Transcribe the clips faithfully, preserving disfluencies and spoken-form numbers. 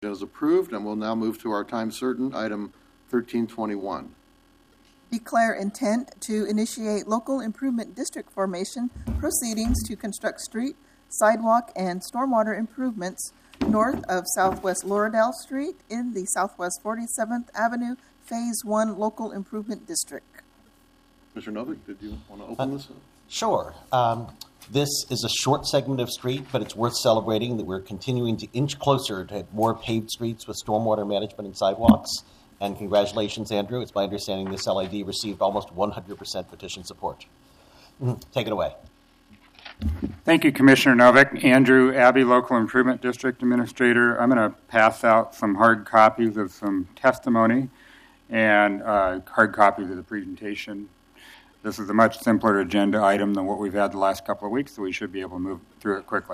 Is approved, and we'll now move to our time certain item thirteen twenty-one. Declare intent to initiate local improvement district formation proceedings to construct street, sidewalk, and stormwater improvements north of Southwest Lauredale Street in the Southwest forty-seventh Avenue Phase one Local Improvement District. Mister Novick, did you want to open uh, this up? Sure. Um, this is a short segment of street, but it's worth celebrating that we're continuing to inch closer to more paved streets with stormwater management and sidewalks. And congratulations, Andrew. It's my understanding this L I D received almost one hundred percent petition support. Mm-hmm. Take it away. Thank you, Commissioner Novick. Andrew Abbey, Local Improvement District Administrator. I'm going to pass out some hard copies of some testimony and uh, hard copies of the presentation. This is a much simpler agenda item than what we've had the last couple of weeks, so we should be able to move through it quickly.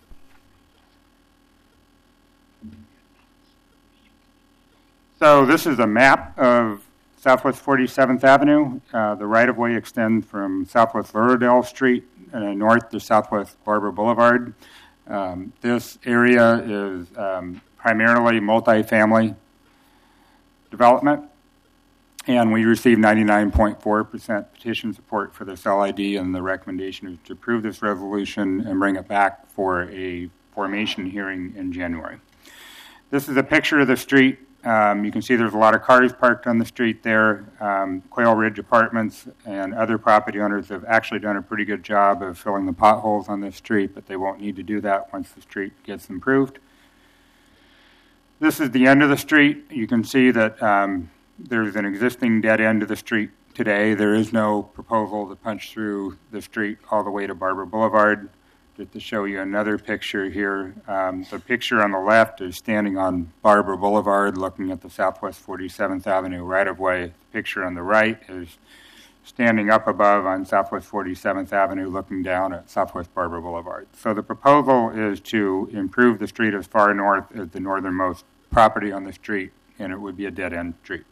So this is a map of Southwest forty-seventh Avenue. Uh, the right-of-way extends from Southwest Lauredale Street uh, north to Southwest Barbara Boulevard. Um, this area is um, primarily multifamily development, and we received ninety-nine point four percent petition support for this L I D, and the recommendation is to approve this resolution and bring it back for a formation hearing in January. This is a picture of the street. Um, you can see there's a lot of cars parked on the street there. Um, Quail Ridge Apartments and other property owners have actually done a pretty good job of filling the potholes on this street, but they won't need to do that once the street gets improved. This is the end of the street. You can see that um, there's an existing dead end of the street today. There is no proposal to punch through the street all the way to Barbara Boulevard. Just to show you another picture here, um, the picture on the left is standing on Barbara Boulevard looking at the Southwest forty-seventh Avenue right-of-way. The picture on the right is standing up above on Southwest forty-seventh Avenue looking down at Southwest Barbara Boulevard. So the proposal is to improve the street as far north as the northernmost property on the street, and it would be a dead-end street.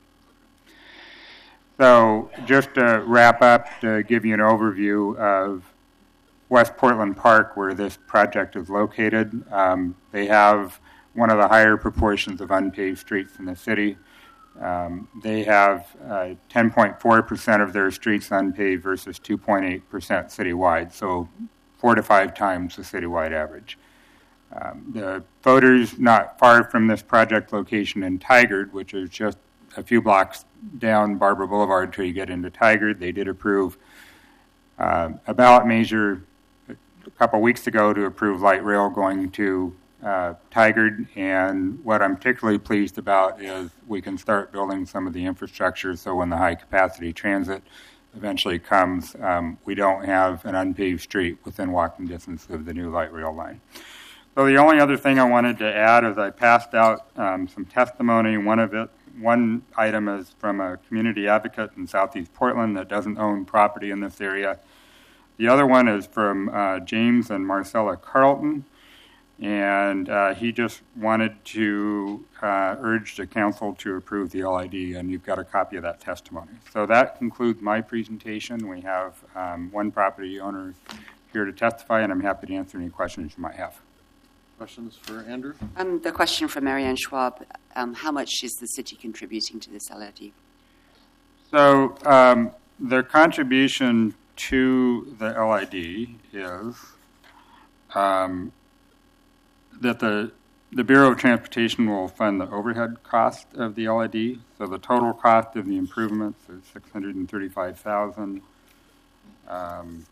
So just to wrap up, to give you an overview of West Portland Park, where this project is located. Um, they have one of the higher proportions of unpaved streets in the city. Um, they have uh, ten point four percent of their streets unpaved versus two point eight percent citywide, so four to five times the citywide average. Um, the voters not far from this project location in Tigard, which is just a few blocks down Barbara Boulevard till you get into Tigard, they did approve uh, a ballot measure a couple weeks ago to approve light rail going to uh, Tigard, and what I'm particularly pleased about is we can start building some of the infrastructure so when the high-capacity transit eventually comes, um, we don't have an unpaved street within walking distance of the new light rail line. So the only other thing I wanted to add is I passed out um, some testimony. One of it, one item is from a community advocate in Southeast Portland that doesn't own property in this area. The other one is from uh, James and Marcella Carlton, and uh, he just wanted to uh, urge the council to approve the L I D, and you've got a copy of that testimony. So that concludes my presentation. We have um, one property owner here to testify, and I'm happy to answer any questions you might have. Questions for Andrew? Um, the question from Marianne Schwab, um, how much is the city contributing to this L I D? So um, the contribution to the L I D is um, that the the Bureau of Transportation will fund the overhead cost of the L I D. So the total cost of the improvements is six hundred thirty-five thousand dollars. Um,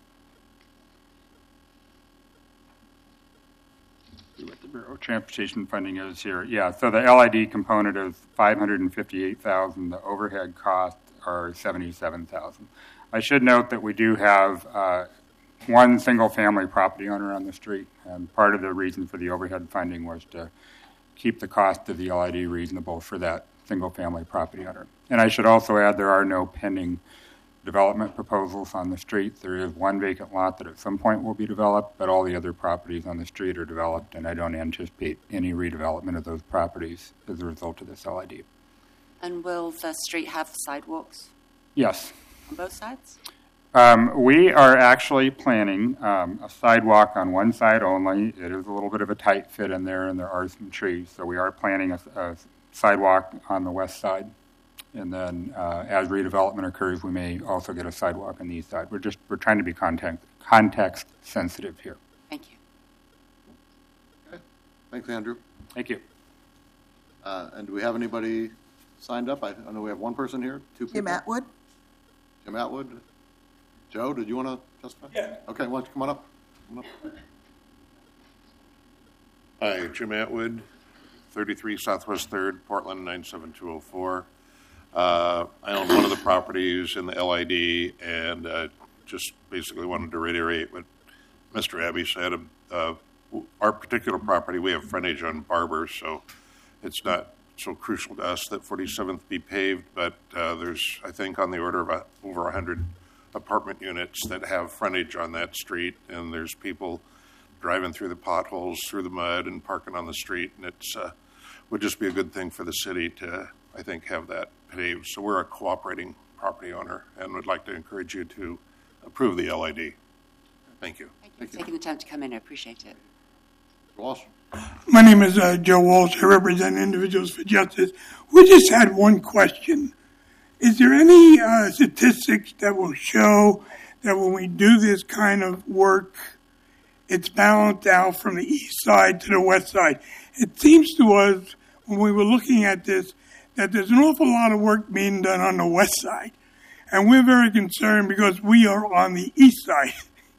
see what the Bureau of Transportation funding is here. Yeah, so the L I D component is five hundred fifty-eight thousand dollars. The overhead costs are seventy-seven thousand dollars. I should note that we do have uh, one single-family property owner on the street, and part of the reason for the overhead funding was to keep the cost of the L I D reasonable for that single-family property owner. And I should also add there are no pending development proposals on the street. There is one vacant lot that at some point will be developed, but all the other properties on the street are developed, and I don't anticipate any redevelopment of those properties as a result of this L I D. And will the street have sidewalks? Yes. On both sides? Um, we are actually planning um, a sidewalk on one side only. It is a little bit of a tight fit in there, and there are some trees. So we are planning a, a sidewalk on the west side. And then uh, as redevelopment occurs, we may also get a sidewalk on the east side. We're just we're trying to be context, context sensitive here. Thank you. Okay. Thanks, Andrew. Thank you. Uh, and do we have anybody signed up? I, I know we have one person here, two people. Jim Atwood? Jim Atwood. Joe, did you want to testify? Yeah. Okay, why don't you come on up? Come on up. Hi, Jim Atwood, thirty-three Southwest third, Portland, nine seven two oh four. Uh, I own one of the properties in the L I D, and uh, just basically wanted to reiterate what Mister Abbey said. Uh, our particular property, we have frontage on Barber, so it's not so crucial to us that forty-seventh be paved, but uh, there's, I think, on the order of a, over one hundred apartment units that have frontage on that street, and there's people driving through the potholes, through the mud, and parking on the street, and it's uh, would just be a good thing for the city to, I think, have that paved. So we're a cooperating property owner, and would like to encourage you to approve the L I D. Thank you. Thank you for taking the time to come in. I appreciate it. Walsh. My name is uh, Joe Walsh. I represent Individuals for Justice. We just had one question. Is there any uh, statistics that will show that when we do this kind of work, it's balanced out from the east side to the west side? It seems to us, when we were looking at this, that there's an awful lot of work being done on the west side. And we're very concerned because we are on the east side.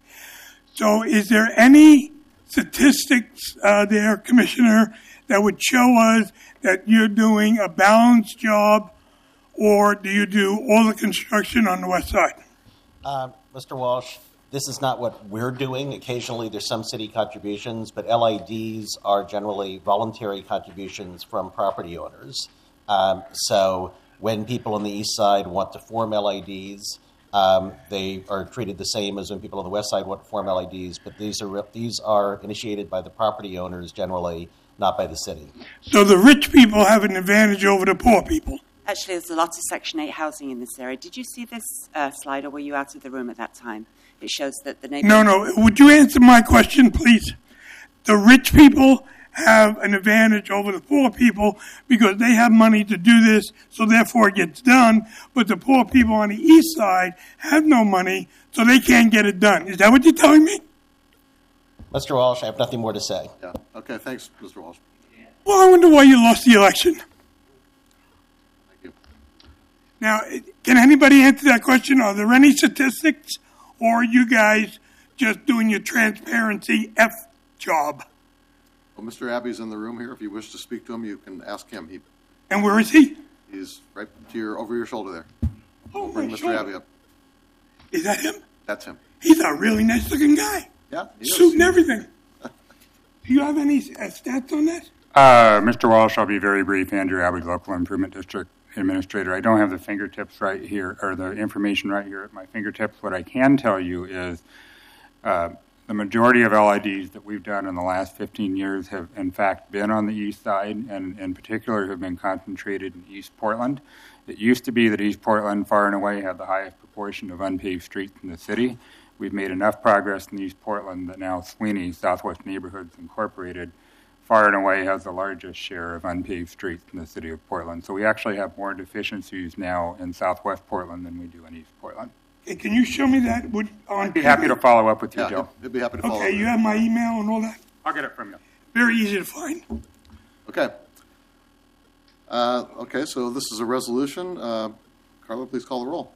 So is there any statistics uh, there, Commissioner, that would show us that you're doing a balanced job, or do you do all the construction on the west side? Uh, Mister Walsh, this is not what we're doing. Occasionally there's some city contributions, but L I Ds are generally voluntary contributions from property owners. Um, so when people on the east side want to form L I Ds, um, they are treated the same as when people on the west side want to form L I Ds, but these are these are initiated by the property owners generally, not by the city. So the rich people have an advantage over the poor people. Actually, there's a lot of Section eight housing in this area. Did you see this uh, slide, or were you out of the room at that time? It shows that the neighborhood... No, no. Would you answer my question, please? The rich people have an advantage over the poor people because they have money to do this, so therefore it gets done. But the poor people on the east side have no money, so they can't get it done. Is that what you're telling me? Mister Walsh, I have nothing more to say. Yeah. Okay, thanks, Mister Walsh. Well, I wonder why you lost the election. Thank you. Now, can anybody answer that question? Are there any statistics, or are you guys just doing your transparency F job? Well, Mister Abbey's in the room here. If you wish to speak to him, you can ask him. He, And where is he? he's right to your over your shoulder there. Oh, Bring my Mister shoulder. Abbey up. Is that him? That's him. He's a really nice-looking guy. Yeah, he is. Suit and everything. Do you have any uh, stats on that? Uh, Mister Walsh, I'll be very brief. Andrew Abbey, Local Improvement District Administrator. I don't have the fingertips right here, or the information right here at my fingertips. What I can tell you is uh, the majority of L I Ds that we've done in the last fifteen years have, in fact, been on the east side, and in particular have been concentrated in East Portland. It used to be that East Portland, far and away, had the highest proportion of unpaved streets in the city. We've made enough progress in East Portland that now Sweeney, Southwest Neighborhoods Incorporated, far and away has the largest share of unpaved streets in the city of Portland. So we actually have more deficiencies now in Southwest Portland than we do in East Portland. Okay, can you show me that? Would, on I'd be happy to follow up with you, Yeah, Joe. he'd, he'd be happy to follow Okay, up. you have my email and all that? I'll get it from you. Very easy to find. Okay. Uh, okay, so this is a resolution. Uh, Carla, please call the roll.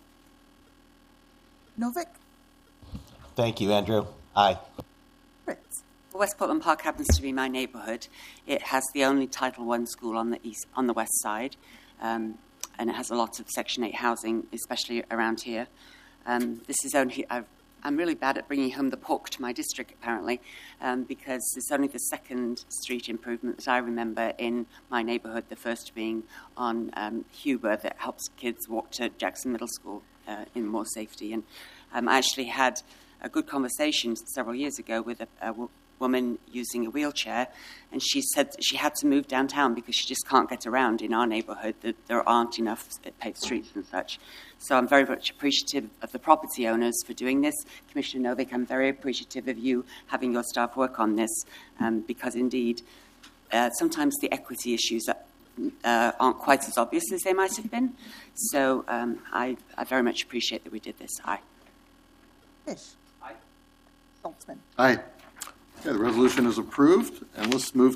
Novick? Thank you, Andrew. Aye. Fritz? Well, West Portland Park happens to be my neighborhood. It has the only Title one school on the east, on the west side, um, and it has a lot of Section eight housing, especially around here. Um, this is only, I've, I'm really bad at bringing home the pork to my district, apparently, um, because it's only the second street improvement that I remember in my neighborhood, the first being on um, Huber, that helps kids walk to Jackson Middle School uh, in more safety. And um, I actually had a good conversation several years ago with a, a woman using a wheelchair, and she said that she had to move downtown because she just can't get around in our neighbourhood, that there aren't enough paved streets and such. So I'm very much appreciative of the property owners for doing this. Commissioner Novick, I'm very appreciative of you having your staff work on this, um, because indeed, uh, sometimes the equity issues are, uh, aren't quite as obvious as they might have been. So um, I, I very much appreciate that we did this. Aye. Fish. Aye. Saltzman. Aye. Okay, the resolution is approved, and let's move